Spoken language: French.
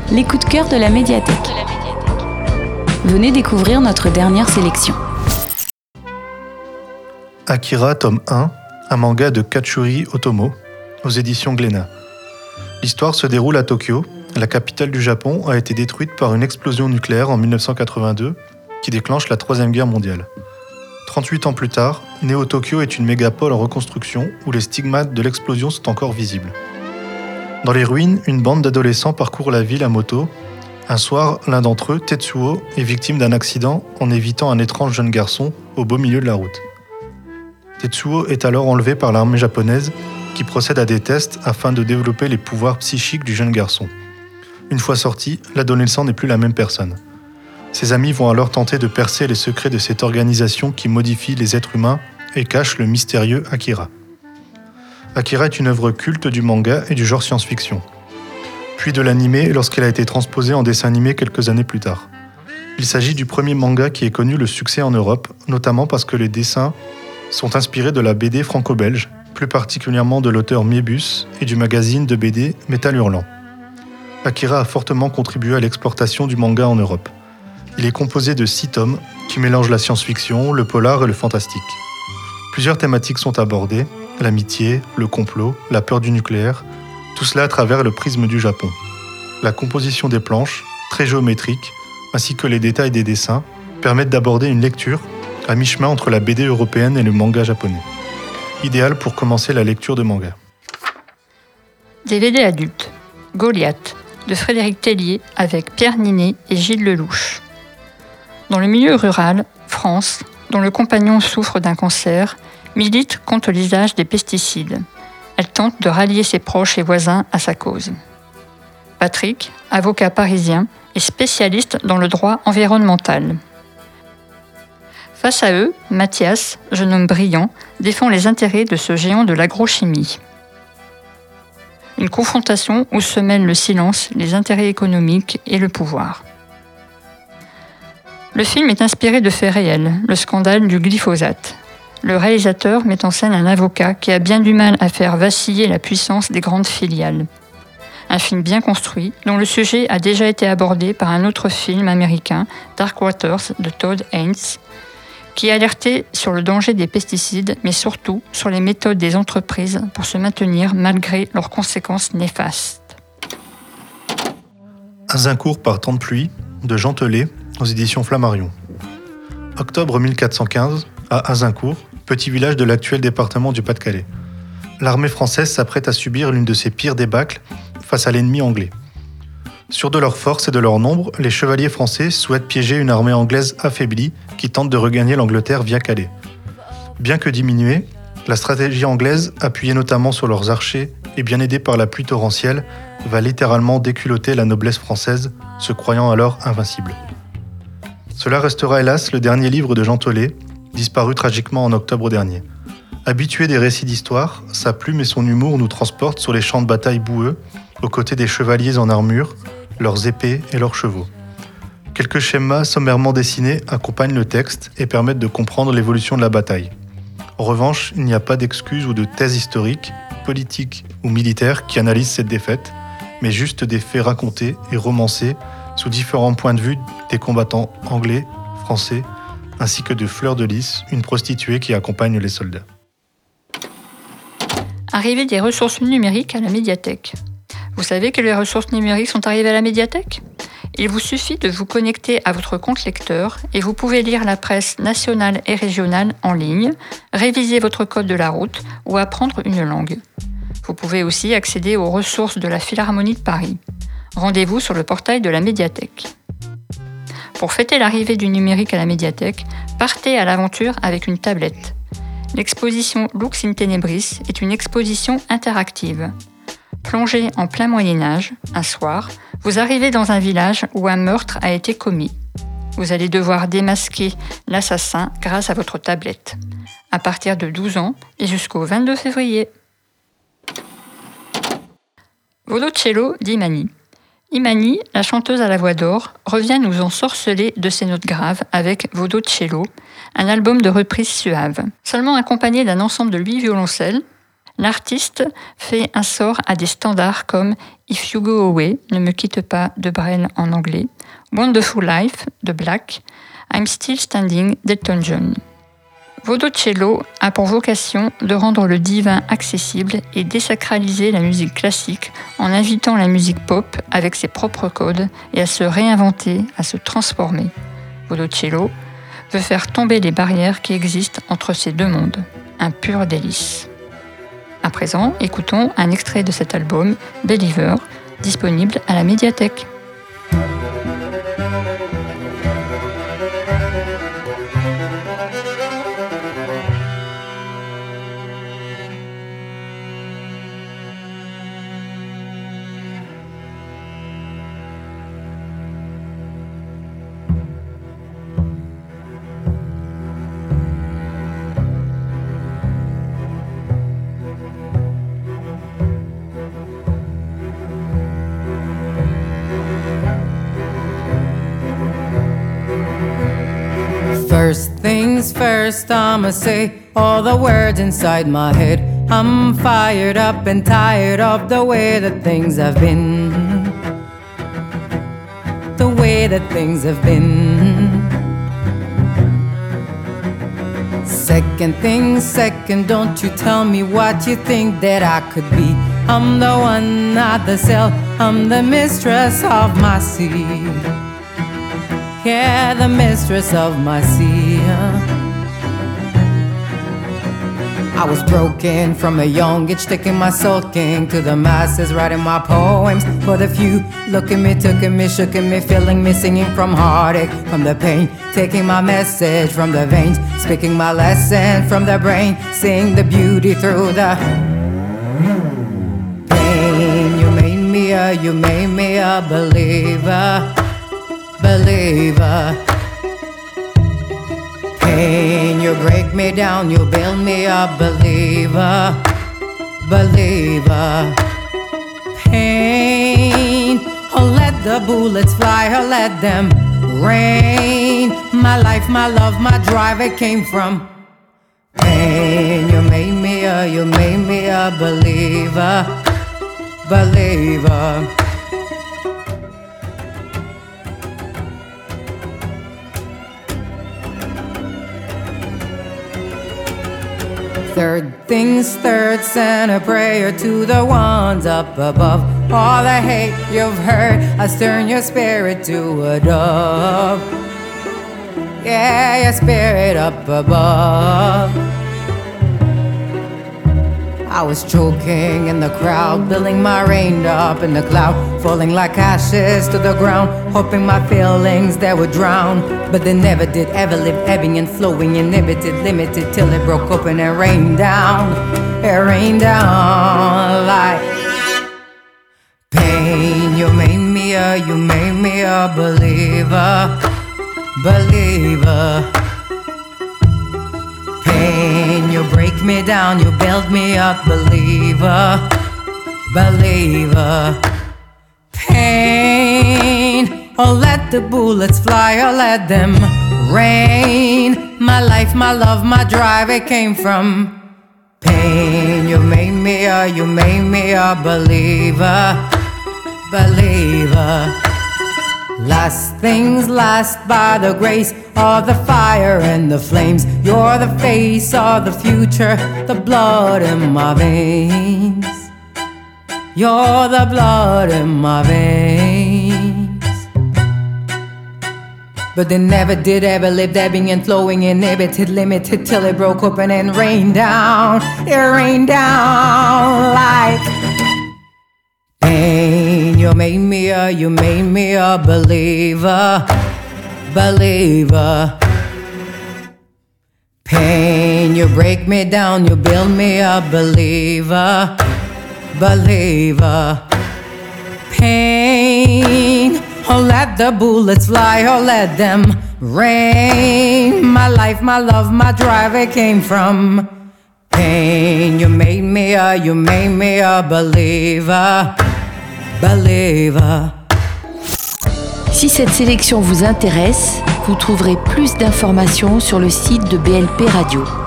les coups de cœur de la médiathèque. Venez découvrir notre dernière sélection. Akira, tome 1, un manga de Katsuri Otomo, aux éditions Glénat. L'histoire se déroule à Tokyo. La capitale du Japon a été détruite par une explosion nucléaire en 1982 qui déclenche la Troisième Guerre mondiale. 38 ans plus tard, Néo-Tokyo est une mégapole en reconstruction où les stigmates de l'explosion sont encore visibles. Dans les ruines, une bande d'adolescents parcourt la ville à moto. Un soir, l'un d'entre eux, Tetsuo, est victime d'un accident en évitant un étrange jeune garçon au beau milieu de la route. Tetsuo est alors enlevé par l'armée japonaise qui procède à des tests afin de développer les pouvoirs psychiques du jeune garçon. Une fois sorti, l'adolescent n'est plus la même personne. Ses amis vont alors tenter de percer les secrets de cette organisation qui modifie les êtres humains et cache le mystérieux Akira. Akira est une œuvre culte du manga et du genre science-fiction, puis de l'anime lorsqu'elle a été transposée en dessin animé quelques années plus tard. Il s'agit du premier manga qui ait connu le succès en Europe, notamment parce que les dessins sont inspirés de la BD franco-belge, plus particulièrement de l'auteur Mébius et du magazine de BD Métal Hurlant. Akira a fortement contribué à l'exportation du manga en Europe. Il est composé de 6 tomes qui mélangent la science-fiction, le polar et le fantastique. Plusieurs thématiques sont abordées, l'amitié, le complot, la peur du nucléaire, tout cela à travers le prisme du Japon. La composition des planches, très géométrique, ainsi que les détails des dessins, permettent d'aborder une lecture à mi-chemin entre la BD européenne et le manga japonais. Idéal pour commencer la lecture de manga. DVD adulte, Goliath, de Frédéric Tellier avec Pierre Ninet et Gilles Lelouch. Dans le milieu rural, France, dont le compagnon souffre d'un cancer, milite contre l'usage des pesticides. Elle tente de rallier ses proches et voisins à sa cause. Patrick, avocat parisien, est spécialiste dans le droit environnemental. Face à eux, Mathias, jeune homme brillant, défend les intérêts de ce géant de l'agrochimie. Une confrontation où se mêlent le silence, les intérêts économiques et le pouvoir. Le film est inspiré de faits réels, le scandale du glyphosate. Le réalisateur met en scène un avocat qui a bien du mal à faire vaciller la puissance des grandes filiales. Un film bien construit, dont le sujet a déjà été abordé par un autre film américain, Dark Waters, de Todd Haynes, qui alertait sur le danger des pesticides, mais surtout sur les méthodes des entreprises pour se maintenir malgré leurs conséquences néfastes. Azincourt par temps de pluie, de Jean Telet, aux éditions Flammarion. Octobre 1415, à Azincourt, petit village de l'actuel département du Pas-de-Calais. L'armée française s'apprête à subir l'une de ses pires débâcles face à l'ennemi anglais. Sûrs de leur force et de leur nombre, les chevaliers français souhaitent piéger une armée anglaise affaiblie qui tente de regagner l'Angleterre via Calais. Bien que diminuée, la stratégie anglaise, appuyée notamment sur leurs archers et bien aidée par la pluie torrentielle, va littéralement déculotter la noblesse française, se croyant alors invincible. Cela restera hélas le dernier livre de Jean Telet, disparu tragiquement en octobre dernier. Habitué des récits d'histoire, sa plume et son humour nous transportent sur les champs de bataille boueux, aux côtés des chevaliers en armure, leurs épées et leurs chevaux. Quelques schémas sommairement dessinés accompagnent le texte et permettent de comprendre l'évolution de la bataille. En revanche, il n'y a pas d'excuses ou de thèses historiques, politiques ou militaires qui analysent cette défaite, mais juste des faits racontés et romancés sous différents points de vue des combattants anglais, français, ainsi que de Fleur de Lys, une prostituée qui accompagne les soldats. Arrivée des ressources numériques à la médiathèque. Vous savez que les ressources numériques sont arrivées à la médiathèque ? Il vous suffit de vous connecter à votre compte lecteur et vous pouvez lire la presse nationale et régionale en ligne, réviser votre code de la route ou apprendre une langue. Vous pouvez aussi accéder aux ressources de la Philharmonie de Paris. Rendez-vous sur le portail de la médiathèque. Pour fêter l'arrivée du numérique à la médiathèque, partez à l'aventure avec une tablette. L'exposition Lux in Tenebris est une exposition interactive. Plongé en plein Moyen-Âge, un soir, vous arrivez dans un village où un meurtre a été commis. Vous allez devoir démasquer l'assassin grâce à votre tablette. À partir de 12 ans et jusqu'au 22 février. Vodocello d'Imani. Imani, la chanteuse à la voix d'or, revient nous ensorceler de ses notes graves avec Vodocello, un album de reprises suaves. Seulement accompagné d'un ensemble de 8 violoncelles, L'artiste fait un sort à des standards comme If You Go Away, Ne me quitte pas de Brel en anglais, Wonderful Life de Black, I'm Still Standing d'Elton John. Vodocello a pour vocation de rendre le divin accessible et désacraliser la musique classique en invitant la musique pop avec ses propres codes et à se réinventer, à se transformer. Vodocello veut faire tomber les barrières qui existent entre ces deux mondes. Un pur délice. À présent, écoutons un extrait de cet album, Believer, disponible à la médiathèque. First things first, I'ma say all the words inside my head. I'm fired up and tired of the way that things have been. The way that things have been. Second things second, don't you tell me what you think that I could be. I'm the one, not the self, I'm the mistress of my sea. Yeah, the mistress of my sea. I was broken from a young age, sticking my sulking to the masses, writing my poems for the few. Look at me, took at me, shook at me, feeling me, singing from heartache, from the pain, taking my message from the veins, speaking my lesson from the brain, seeing the beauty through the pain. You made me a believer. Believer. Pain, you break me down, you build me up, believer. Believer. Pain, oh let the bullets fly, or let them rain. My life, my love, my drive, it came from pain. You made me a believer. Believer. Third things third, send a prayer to the ones up above. All the hate you've heard has turned your spirit to a dove. Yeah, your spirit up above. I was choking in the crowd, building my rain up in the cloud, falling like ashes to the ground, hoping my feelings they would drown. But they never did, ever lived, ebbing and flowing, inhibited, limited, till it broke open and rained down. It rained down like pain. You made me a believer. Believer. Pain, you break me down, you build me up, believer. Believer. Pain, oh let the bullets fly, or let them rain. My life, my love, my drive, it came from pain. You made me a believer. Believer. Last things last by the grace of the fire and the flames. You're the face of the future, the blood in my veins. You're the blood in my veins. But they never did, ever lived, ebbing and flowing, inhibited, limited, till it broke open and rained down. It rained down like pain. You made me a believer. Believer. Pain, you break me down, you build me a believer. Believer. Pain, oh let the bullets fly, or let them rain. My life, my love, my drive, it came from pain. You made me a believer. Believer. Si cette sélection vous intéresse, vous trouverez plus d'informations sur le site de BLP Radio.